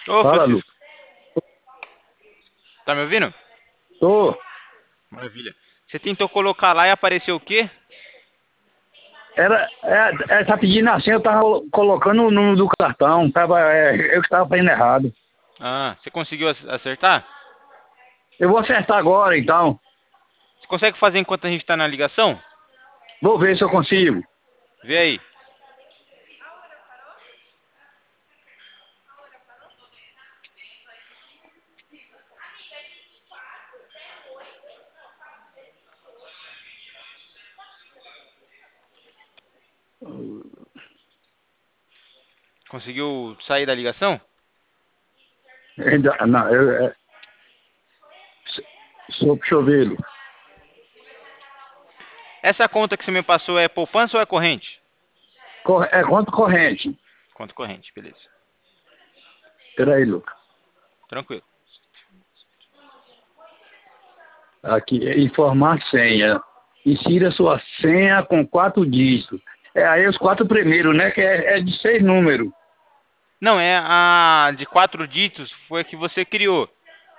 Ô, Fala, Lu. Francisco, tá me ouvindo? Tô. Maravilha. Você tentou colocar lá e apareceu o quê? Tá pedindo assim, eu tava colocando o número do cartão. Eu que tava fazendo errado. Ah, você conseguiu acertar? Eu vou acertar agora, então. Você consegue fazer enquanto a gente tá na ligação? Vou ver se eu consigo. Vê aí. Conseguiu sair da ligação? Não, deixa eu ver, Lu. Essa conta que você me passou é poupança ou é corrente? É conta corrente. Conta corrente, beleza. Peraí, Lu. Tranquilo. Aqui, informar senha. Insira sua senha com 4 dígitos. Aí os 4 primeiros, né? Que é de 6 números. Não, é a de 4 dígitos foi a que você criou.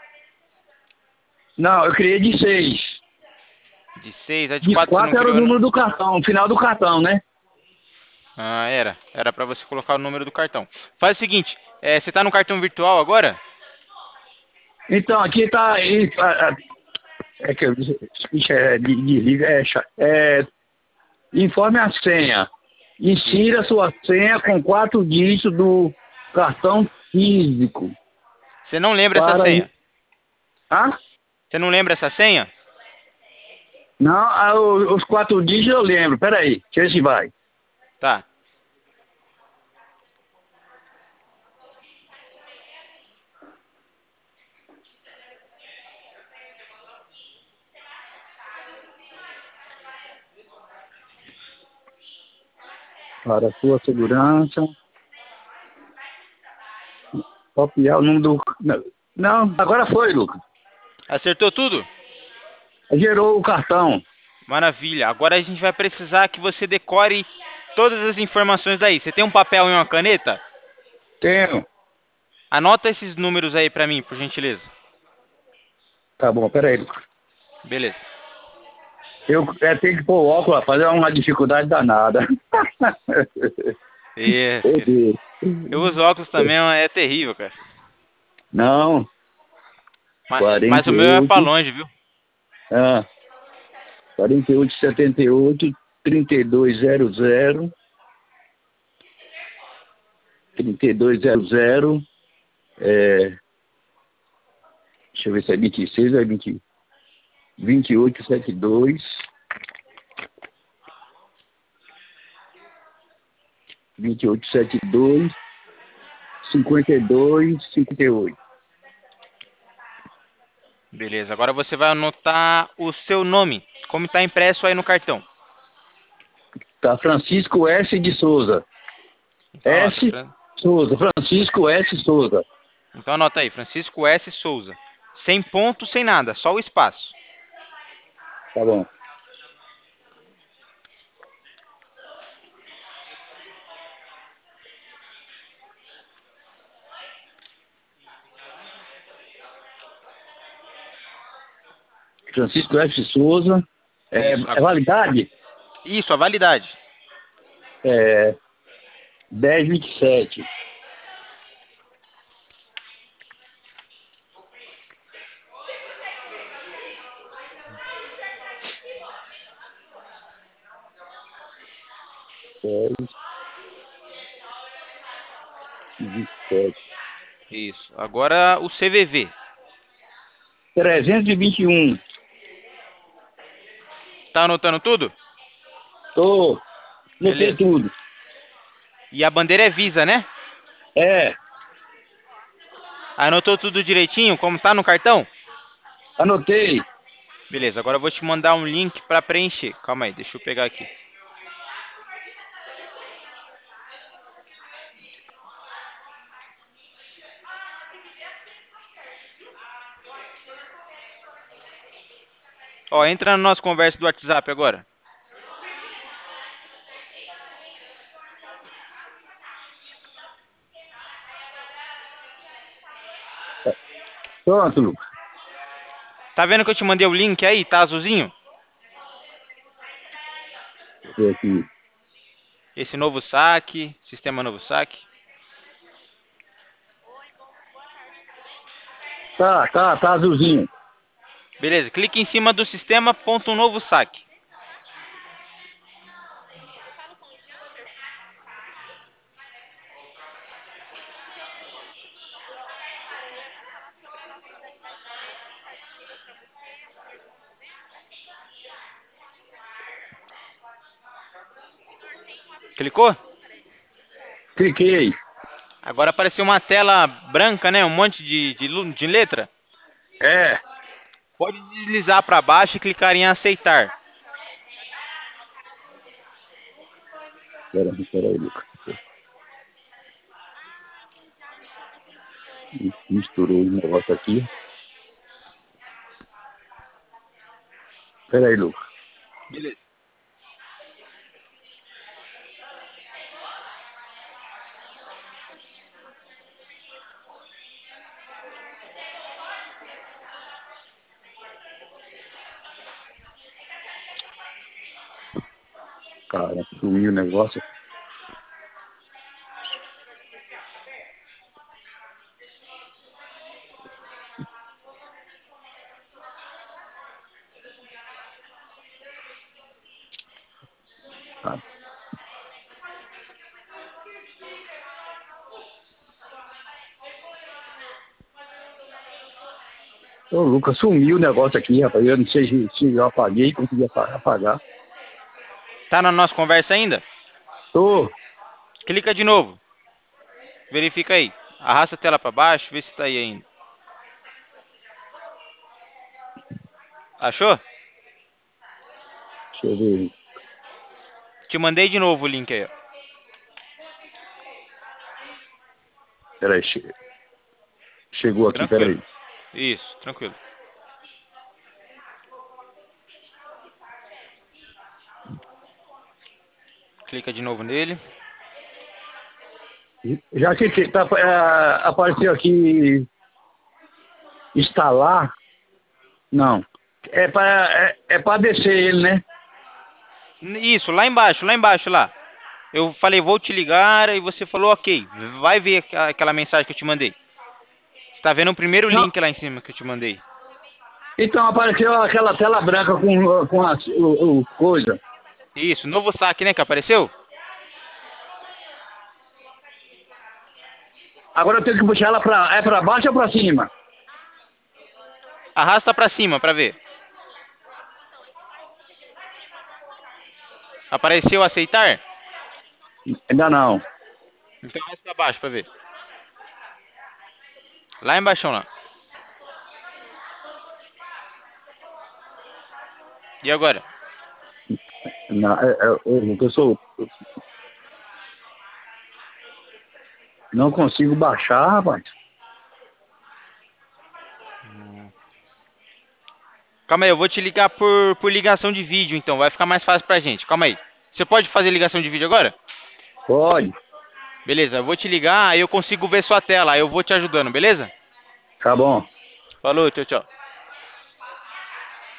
Não, eu criei de 6. De 6, a de De 4 você não 4 era o criou, não? número do cartão, o final do cartão, né? Ah, era. Era pra você colocar o número do cartão. Faz o seguinte, você tá no cartão virtual agora? Então, aqui tá aí. É que eu disse, desliga, informe a senha. Isso. Insira sua senha com 4 dígitos do cartão físico. Você não lembra essa Para. senha? Ah? Você não lembra essa senha? Não, os 4 dígitos eu lembro. Peraí, deixa eu ver se vai. Tá. Para a sua segurança. Copiar o número do. Não, agora foi, Lucas. Acertou tudo? Gerou o cartão. Maravilha. Agora a gente vai precisar que você decore todas as informações daí. Você tem um papel e uma caneta? Tenho. Anota esses números aí pra mim, por gentileza. Tá bom, peraí, Lucas. Beleza. Tenho que pôr o óculos, rapaz, é uma dificuldade danada. É, Meu filho. Deus. Eu uso óculos também, é terrível, cara. Não, Mas o meu é pra 48, longe, viu? ah, 48, 78, 3200, 3200, deixa eu ver se é 26 ou é 20, 2872, 2872, 52, 58. Beleza. Agora você vai anotar o seu nome, como tá impresso aí no cartão. Tá, Francisco S. de Souza. Então anota, S. Souza, Francisco S. Souza. então anota aí, Francisco S. Souza. Sem ponto, sem nada, só o espaço. Tá bom. Francisco S. Souza. Isso. É validade? Isso, a validade. É 1027. Dez, 27. Isso. Agora o CVV. 321. Tá anotando tudo? Tô. Notei Beleza. tudo. E a bandeira é Visa, né? É. Anotou tudo direitinho, como tá no cartão? Anotei. Beleza, agora eu vou te mandar um link para preencher. Calma aí, deixa eu pegar aqui. Ó, entra na nossa conversa do WhatsApp agora. Pronto, Lucas. Tá vendo que eu te mandei o link aí? Tá azulzinho? Deixa eu ver aqui. Esse novo saque, sistema novo saque. Tá azulzinho. Beleza, clique em cima do sistema, ponto novo saque. Clicou? Cliquei. Agora apareceu uma tela branca, né? Um monte de letra. É. Pode deslizar para baixo e clicar em aceitar. Espera aí, Lucas. Misturou o negócio aqui. Espera aí, Lucas. Beleza. Cara, sumiu o negócio. Ah. Ô, Lucas, sumiu o negócio aqui, rapaz. Eu não sei se eu apaguei, consegui apagar. Tá na nossa conversa ainda? Tô. Clica de novo. Verifica aí. Arrasta a tela para baixo, vê se tá aí ainda. Achou? Deixa eu ver. Te mandei de novo o link aí, ó. Espera aí. Chegou aqui, espera Tranquilo. aí. Isso, tranquilo. Clica de novo nele. Já que tá, apareceu aqui instalar. Não. É para descer ele, né? Isso, lá embaixo, lá. Eu falei, vou te ligar, e você falou, ok. Vai ver aquela mensagem que eu te mandei. Você tá vendo o primeiro Não. link lá em cima que eu te mandei. Então apareceu aquela tela branca com o coisa. Isso, novo saque, né, que apareceu? Agora eu tenho que puxar ela para baixo ou para cima? Arrasta pra cima pra ver. Apareceu aceitar? Ainda não. Então arrasta pra baixo pra ver. Lá embaixo, lá. E agora? Não, eu não consigo baixar, rapaz. Calma aí, eu vou te ligar por ligação de vídeo, então. Vai ficar mais fácil pra gente. Calma aí. Você pode fazer ligação de vídeo agora? Pode. Beleza, eu vou te ligar, aí eu consigo ver sua tela. Aí eu vou te ajudando, beleza? Tá bom. Falou, tchau, tchau.